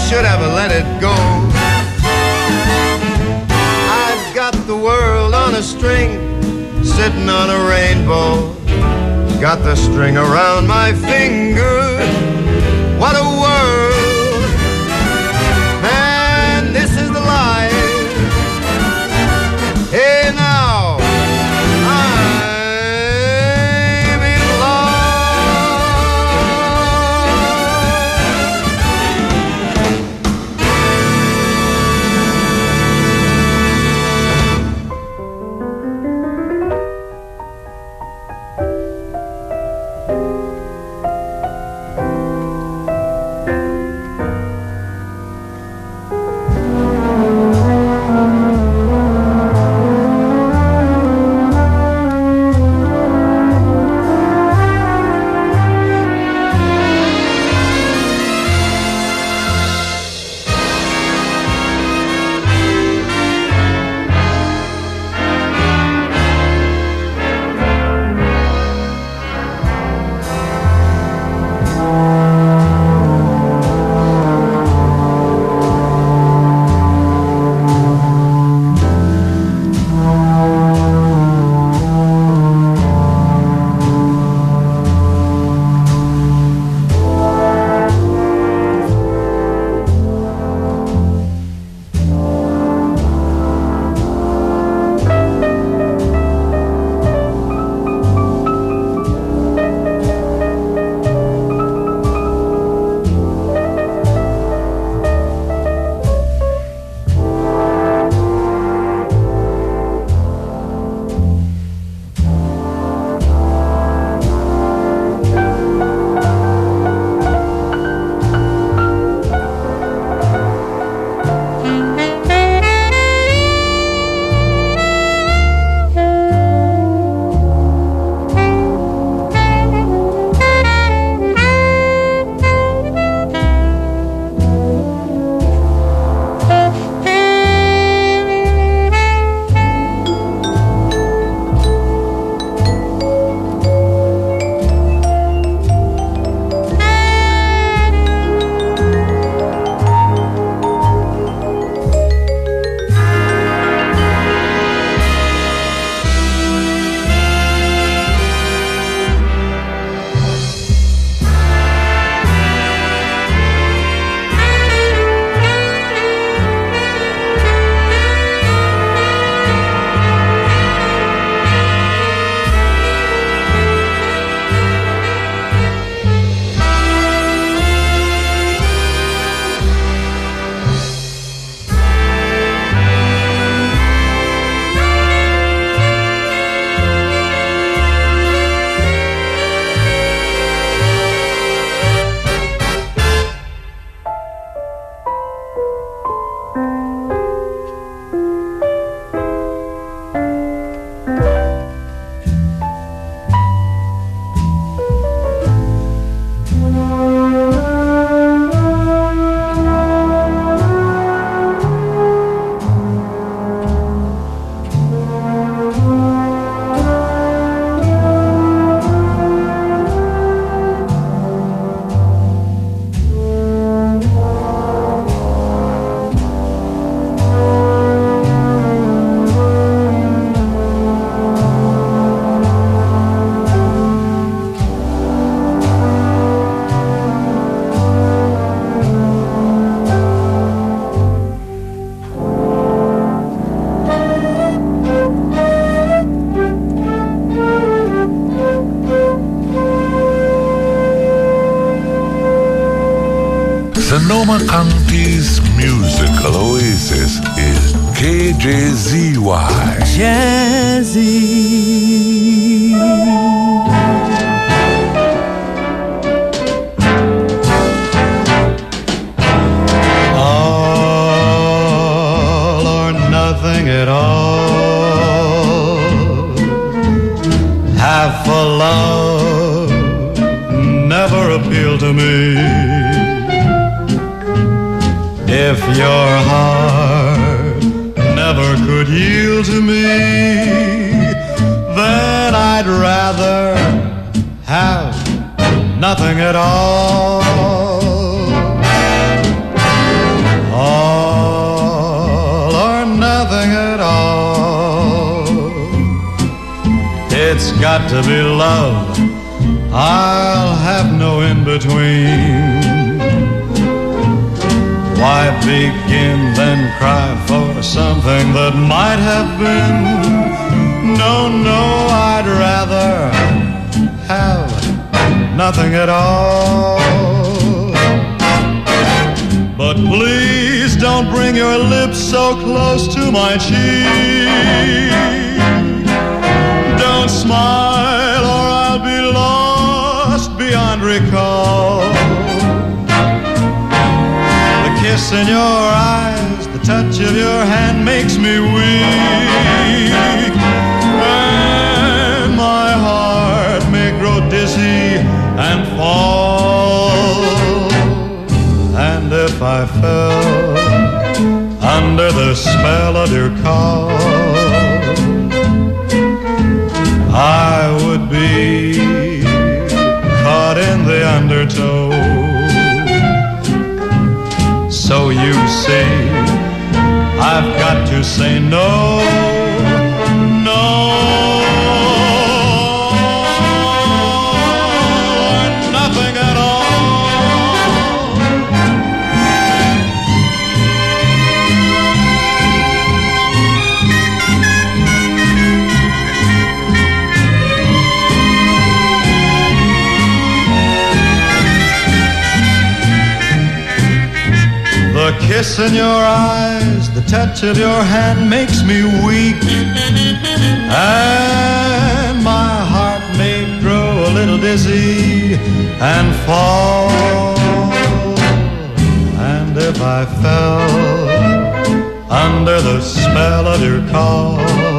should have let it go. I've got the world on a string, sitting on a rainbow. Got the string around my finger. What a world. Man, this is the life. Hey now, I'm in Sonoma County's musical oasis is KJZY. Jazzy. All or nothing at all. Half a love never appealed to me. If your heart never could yield to me, then I'd rather have nothing at all. It's got to be love, I'll have no in-between. Why begin then cry for something that might have been? No, no, I'd rather have nothing at all. But please don't bring your lips so close to my cheek. Don't smile or I'll be lost beyond recall. The kiss in your eyes, the touch of your hand makes me weak. And my heart may grow dizzy and fall. And if I fell under the spell of your call, I would be caught in the undertow. So you see, I've got to say no, no, nothing at all. The kiss in your eyes, the touch of your hand makes me weak. And my heart may grow a little dizzy and fall. And if I fell under the spell of your call,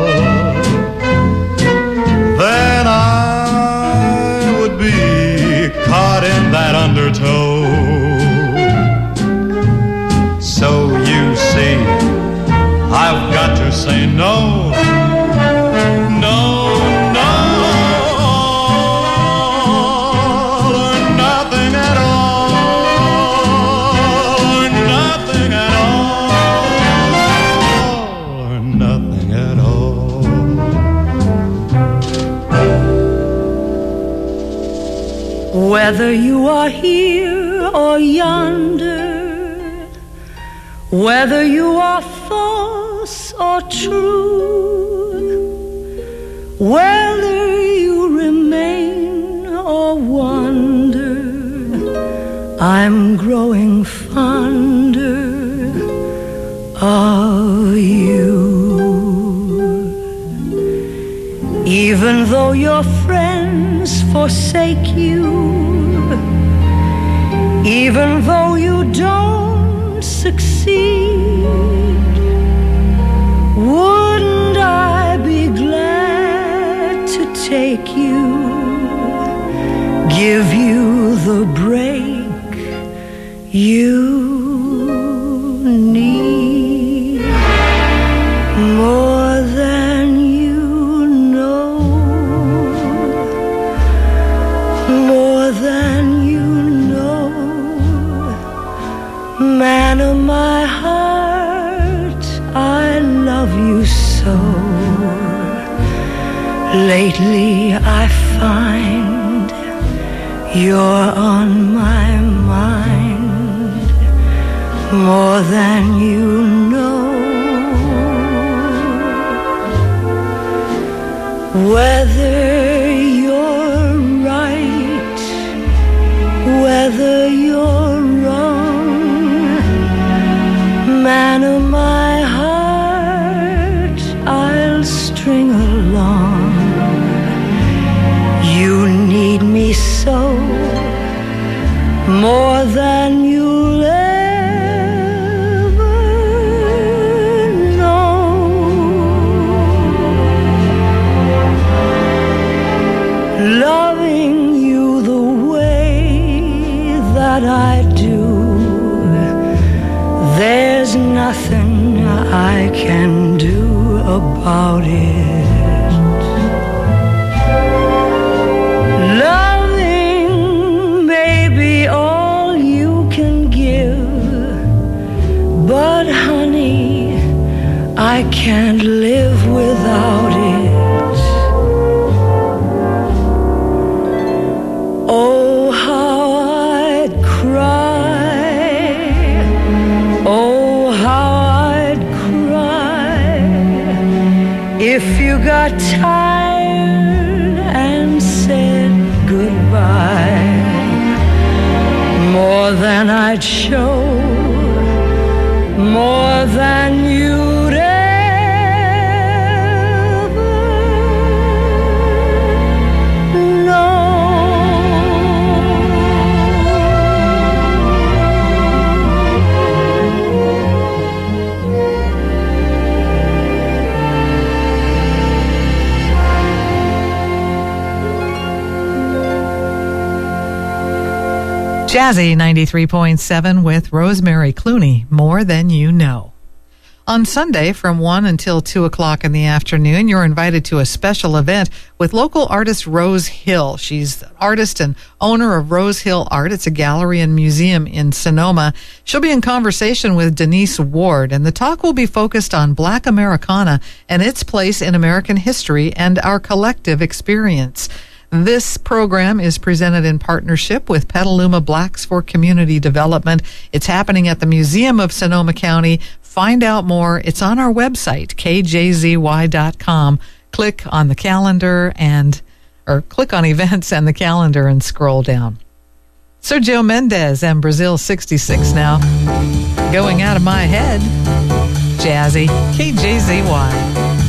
then I would be caught in that undertow. So you see, I've got to say no, no, no, or nothing at all, or nothing at all, or nothing at all. Whether you are here or yonder, whether you are false or true, whether you remain or wander, I'm growing fonder of you. Even though your friends forsake you, even though you don't succeed, wouldn't I be glad to take you, give you the break you need, more than you know, more than you know. Man of my heart, I love you so. Lately I find you're on my mind, more than you know. Whether you're right, whether you're wrong, man of my heart, I'll string along. You need me so, more than you'll ever know. Loving you the way that I do, there's nothing I can do about it. Loving may be all you can give, but honey, I can't live without it. got tired and said goodbye. More than I'd show, more than you'd ever know. Jazzy 93.7 with Rosemary Clooney, More Than You Know. On Sunday from 1 until 2 o'clock in the afternoon, you're invited to a special event with local artist Rose Hill. She's the artist and owner of Rose Hill Art. It's a gallery and museum in Sonoma. She'll be in conversation with Denise Ward, and the talk will be focused on Black Americana and its place in American history and our collective experience. This program is presented in partnership with Petaluma Blacks for Community Development. It's happening at the Museum of Sonoma County. Find out more. It's on our website, kjzy.com. Click on the calendar or click on events and the calendar and scroll down. Sergio Mendes and Brazil 66 now. Going Out of My Head. Jazzy, KJZY.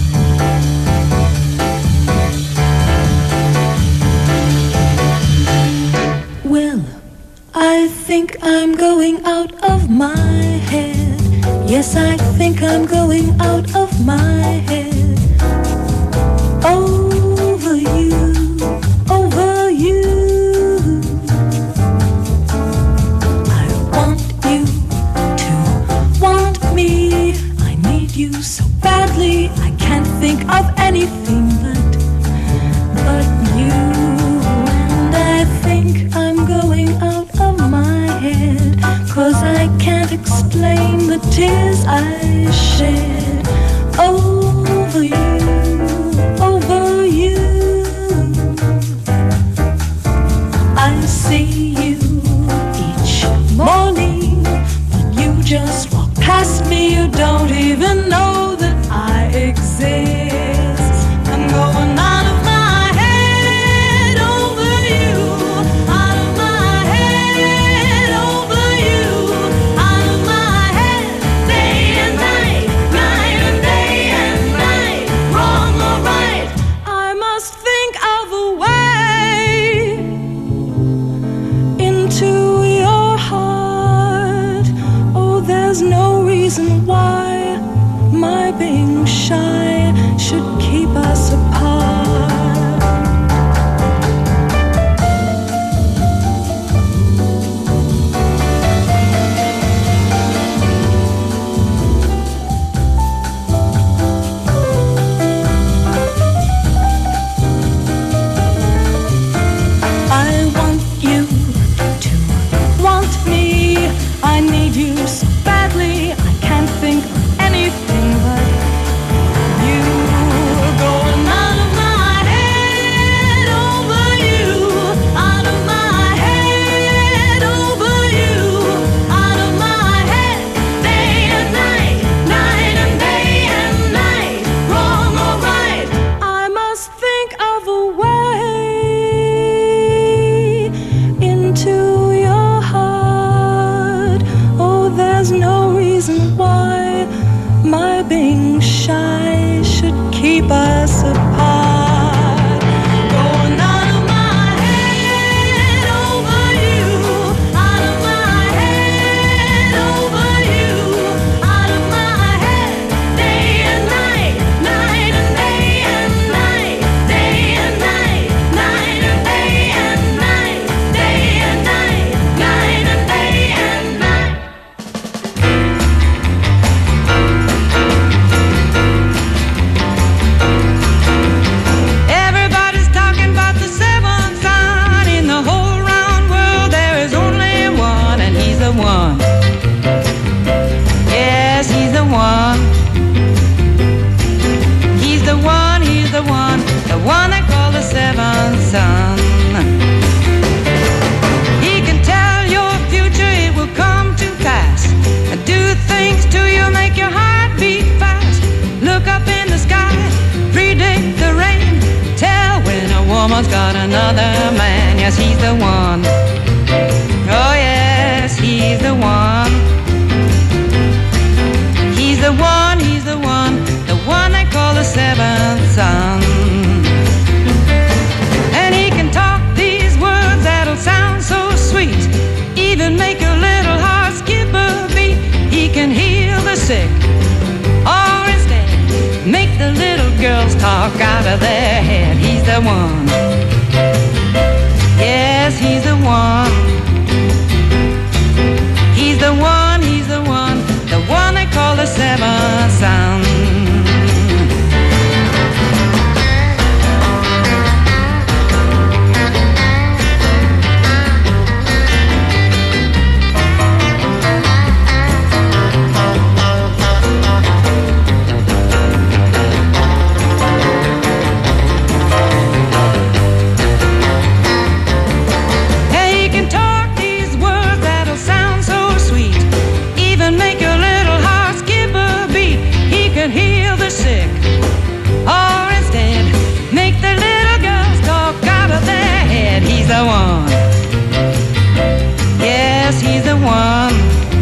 Well, I think I'm going out of my head. Yes, I think I'm going out of my head. Over you, over you. I want you to want me. I need you so badly. I can't think of anything but you. And I think I'm going out of my head, 'cause I can't explain the tears I shed over you, over you. I see you each morning, but you just walk past me. You don't even know that I exist. I'm going out of my head over you, out of my head over you, out of my head, day and night, night and day and night, wrong or right. I must think of a way into your heart. Oh, there's no reason why my being shy should keep us apart. I want you to want me. I need you so badly. I can't think of anything but you. Going out of my head over you, out of my head over you, out of my head, day and night, night and day and night, wrong or right. I must think of a way into your heart. Oh, there's no reason why my being shy should keep us apart. Going out of my head over you, out of my head over you, out of my head, day and night, night and day and night, day and night, night and day and night, day and night, night and day and night. got another man. Yes, he's the one. Oh yes, he's the one. He's the one, he's the one they call the seventh son. And he can talk these words that'll sound so sweet, even make a little heart skip a beat. He can heal the sick, or instead make the little girls talk out of their head. He's the one. Yes, he's the one. He's the one, he's the one they call the seventh son. The one. Yes, he's the one.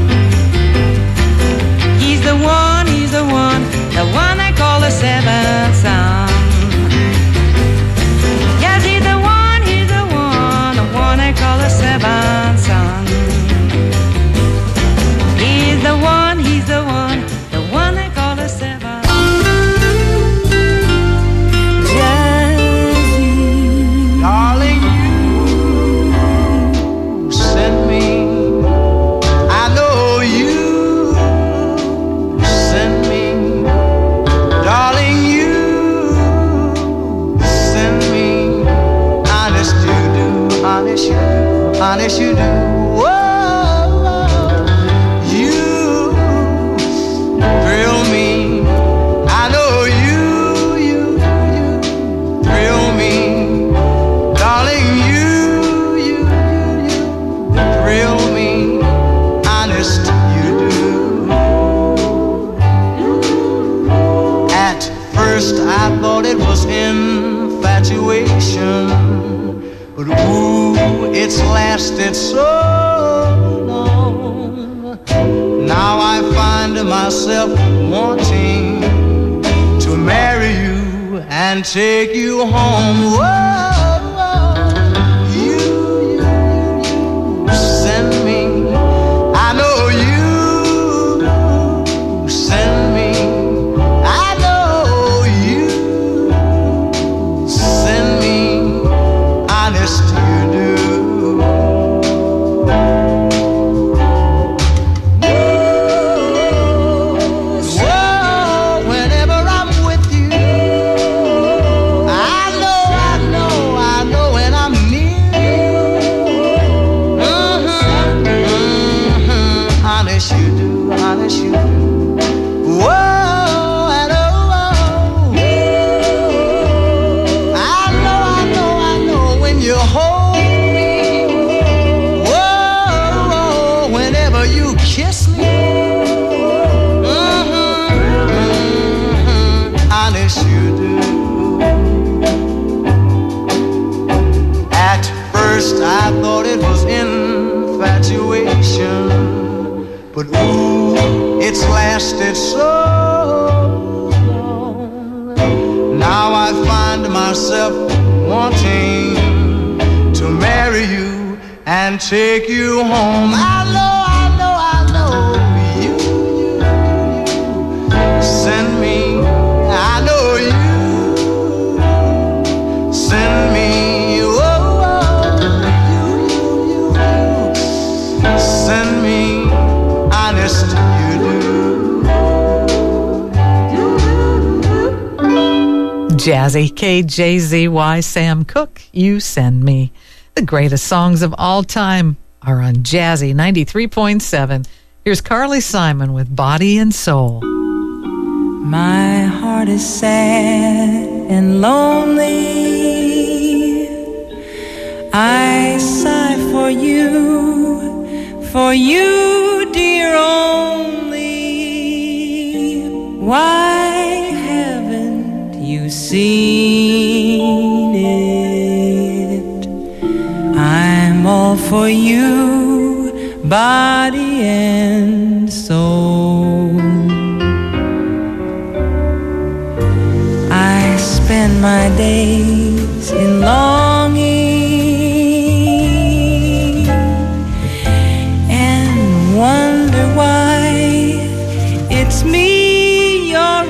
He's the one they call the seventh son. Yes, he's the one they call the seventh son. He's the one they call the seventh. Jazzy, darling, honest you do. Whoa, you thrill me. I know you thrill me, darling. You thrill me. Honest you do. At first I thought it was infatuation, but ooh, it's lasted so long. Now I find myself wanting to marry you and take you home. Whoa, you send me. I know you send me. I know you send me. Honest you do. Whoa, whenever I'm with you, I know when I'm near. Honest you do, honest you do. Whoa, and oh, I know when you hold me. Whoa, whenever you kiss me. Honest you do. At first I thought it was infatuation, but ooh, it's lasted so long. Now I find myself wanting to marry you and take you home. I know you send me. I know you send me. Oh, you send me. Honest you do. Jazzy, KJZY, Sam Cooke, You Send Me. The greatest songs of all time are on Jazzy 93.7. Here's Carly Simon with Body and Soul. My heart is sad and lonely. I sigh for you, dear only. Why haven't you seen it? for you, body and soul. I spend my days in longing and wonder why it's me you're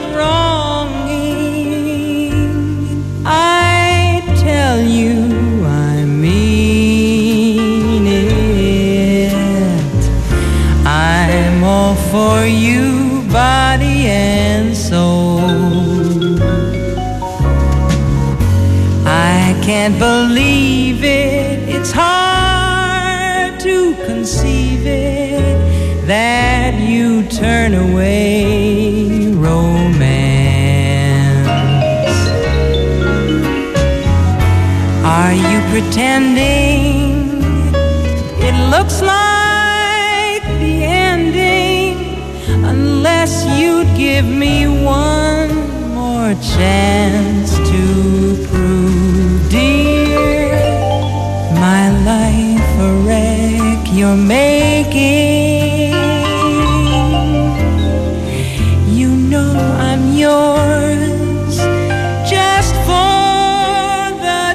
wronging. I tell you I mean it. I'm all for you, body and soul. I can't believe it, it's hard to conceive it, that you turn away romance. Are you pretending it looks like the ending, unless you'd give me one more chance to prove, dear, my life a wreck you're making. You know I'm yours just for the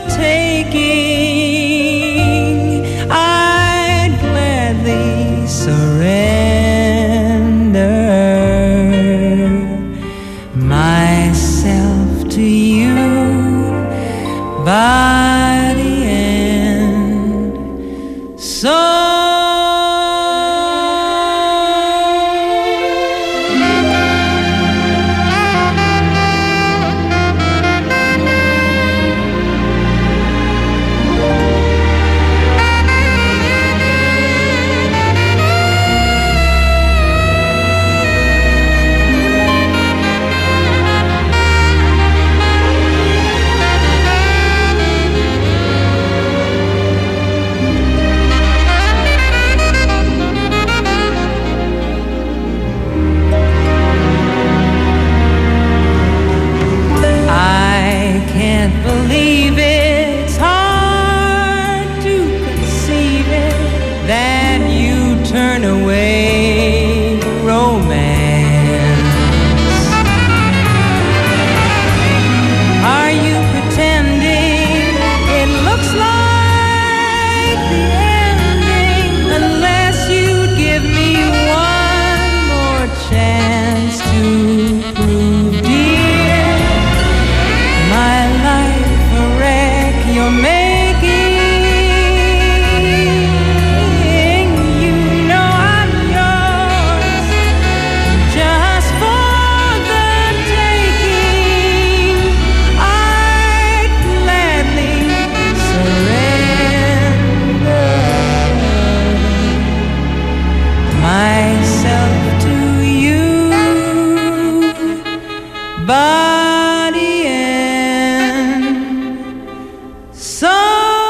taking. I'd gladly surrender myself to you, body and soul. Believe it's hard to conceive it, that you turn away romance. Are you pretending it looks like the ending, unless you give me one more chance to prove, dear, my life a wreck you're making. You know I'm yours just for the taking. I'd gladly surrender myself to you, body and soul.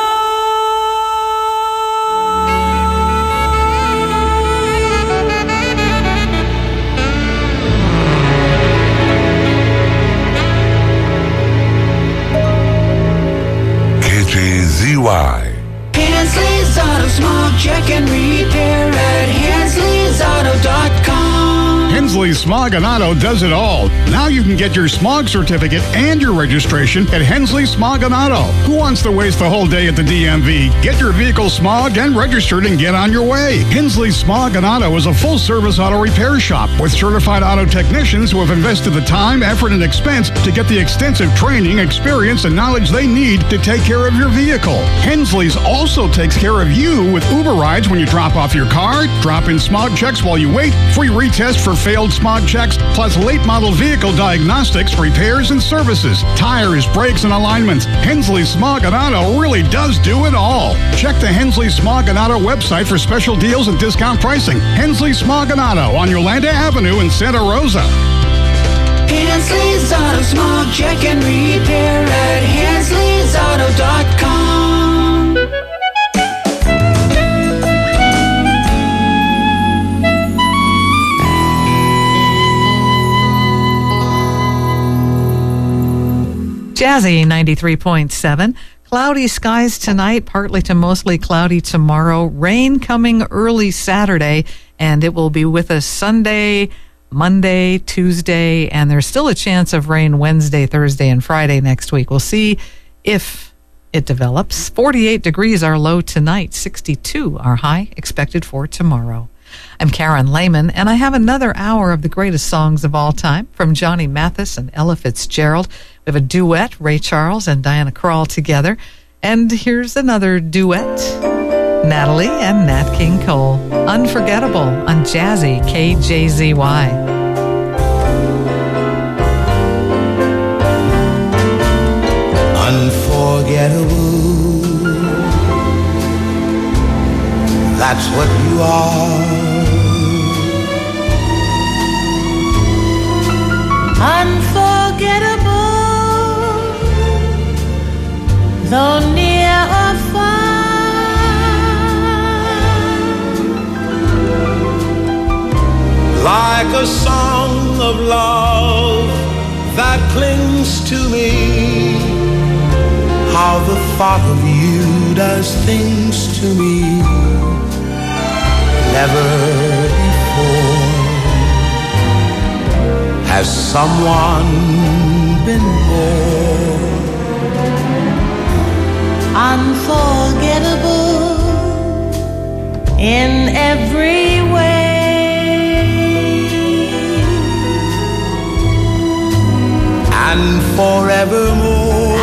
KJZY. Hensley's Auto Smog Check and Repair at Hensley'sAuto.com. Hensley Smog and Auto does it all. Now you can get your smog certificate and your registration at Hensley Smog and Auto. Who wants to waste the whole day at the DMV? Get your vehicle smogged and registered and get on your way. Hensley Smog and Auto is a full-service auto repair shop with certified auto technicians who have invested the time, effort, and expense to get the extensive training, experience, and knowledge they need to take care of your vehicle. Hensley's also takes care of you with Uber rides when you drop off your car, drop in smog checks while you wait, free retest for failed smog checks, plus late model vehicle diagnostics, repairs, and services, tires, brakes, and alignments. Hensley Smog and Auto really does do it all. Check the Hensley Smog and Auto website for special deals and discount pricing. Hensley Smog and Auto on Yolanda Avenue in Santa Rosa. Hensley's Auto Smog Check and Repair at Hensley'sAuto.com. Jazzy 93.7. Cloudy skies tonight, partly to mostly cloudy tomorrow. Rain coming early Saturday, and it will be with us Sunday, Monday, Tuesday, and there's still a chance of rain Wednesday, Thursday, and Friday next week. We'll see if it develops. 48 degrees our low tonight, 62 our high expected for tomorrow. I'm Karen Lehman, and I have another hour of the greatest songs of all time from Johnny Mathis and Ella Fitzgerald. We have a duet, Ray Charles and Diana Krall together. And here's another duet, Natalie and Nat King Cole. Unforgettable on Jazzy KJZY. Unforgettable, that's what you are. Unforgettable, though near or far. Like a song of love that clings to me, how the thought of you does things to me never before has someone been more unforgettable in every way, and forevermore,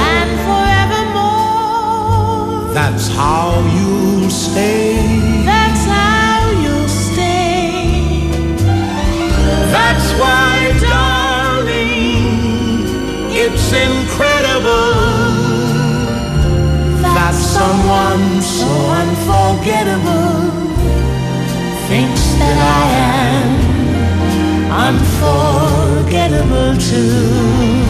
that's how you'll stay. That's how you'll stay. That's why, darling, it's incredible that someone so unforgettable thinks that I am unforgettable too.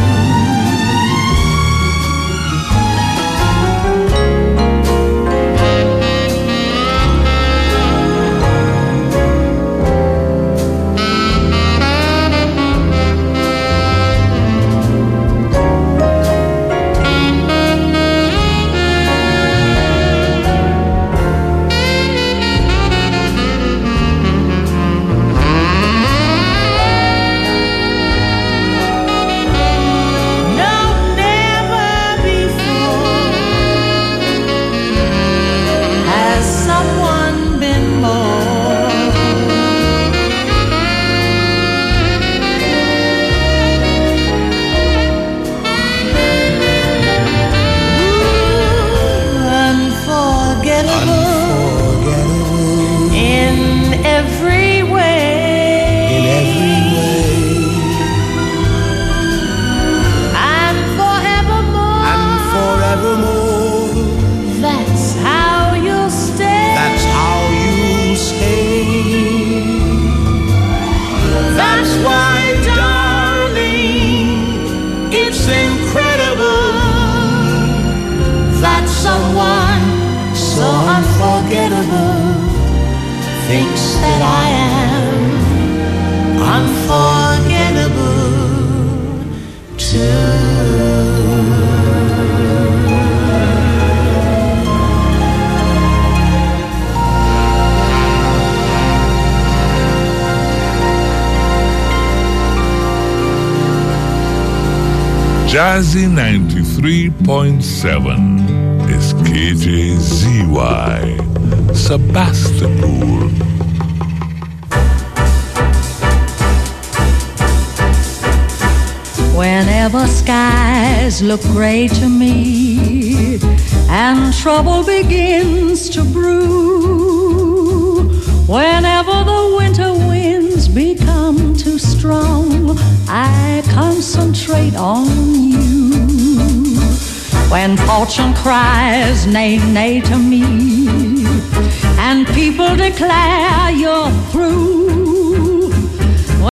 Thinks that I am unforgettable too. Jazzy 93.7 is KJZY, Sebastopol. Whenever skies look gray to me and trouble begins to brew, whenever the winter winds become too strong, I concentrate on you. When fortune cries nay, nay to me and people declare you're through,